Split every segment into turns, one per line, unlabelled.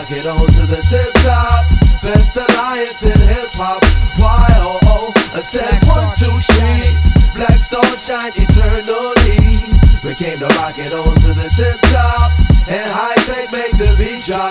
rocket on to the tip top. Best alliance in hip hop. Y-O-O. I said 1, 2, 3. Black Star shine eternally. We came to rock it on to the tip top. And high tech make the beat drop.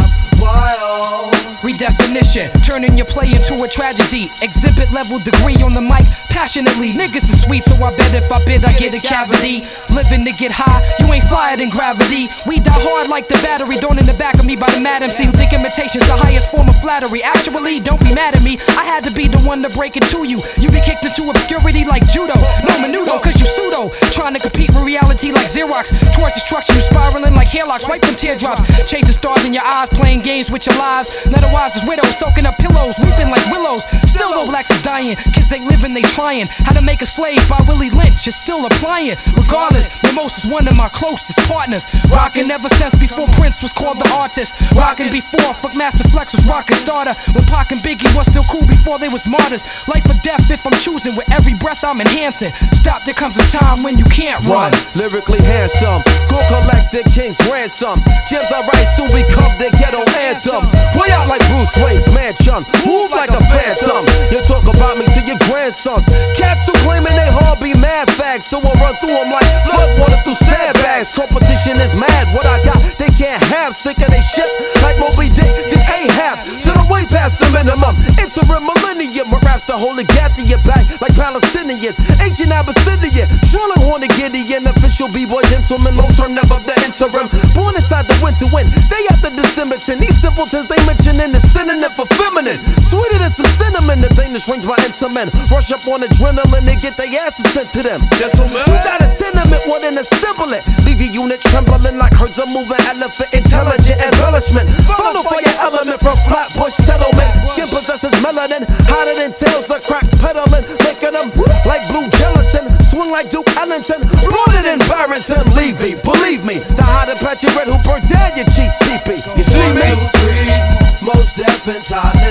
Y-O.
Redefinition, turning your play into a tragedy. Exhibit level degree on the mic, passionately. Niggas is sweet, so I bet if I bid I get a cavity. Living to get high, you ain't flyer than gravity. We die hard like the battery, thrown in the back of me by the mad MC who think imitation's the highest form of flattery. Actually, don't be mad at me, I had to be the one to break it to you. You be kicked into obscurity like judo, no menudo, cause you pseudo. Trying to compete with reality like Xerox. Towards destruction, you spiraling like hairlocks, wipe them teardrops. Chasing stars in your eyes, playing games with your lives. None of wise is widows, soaking up pillows, weeping like willows. Still though blacks is dying, kids ain't living, they trying. How to Make a Slave by Willie Lynch is still applying. Regardless, Mimos is one of my closest partners. Rockin' ever since before Prince was called the artist. Rockin' before Fuck Master Flex was rockin' starter. When Pac and Biggie was still cool before they was martyrs. Life or death if I'm choosing, with every breath I'm enhancing. Stop, there comes a time when you can't run.
Lyrically handsome, go collect the king's ransom. Gems I write soon become the ghetto anthem. Way out like Bruce Wayne's mansion, move like a phantom. You talk about me to your grandsons. Cats who claiming they hard be mad fags, so I run through them like floodwater through sandbags. Competition is mad, what I got they can't have. Sick of they shit like Moby Dick did Ahab. So I'm way past the minimum. Interim millennium, my raps the whole gap to your back like Palestinians. Ancient Abyssinia, strolling horny Gideon. Official b-boy gentleman, long term never the interim. Born inside the winter wind, day after December 10. These simpletons they mentioning the synonym for feminine. Sweeter than some cinnamon, the thing that shrinks my intimate. Rush up on adrenaline, they get their asses sent to them. Gentlemen, you got a tenement, what an assembly. Leave your unit trembling like herds of moving elephant. Intelligent embellishment, follow for your element from Flatbush settlement. Skin possesses melanin, hotter than tails of crack peddling, making them like blue gelatin. Swing like Duke Ellington, rooted in Barrington. Levy, believe me, the hotter patchy red who burnt down your chief teepee. You see me? 1, 2, 3, most deaf and tired.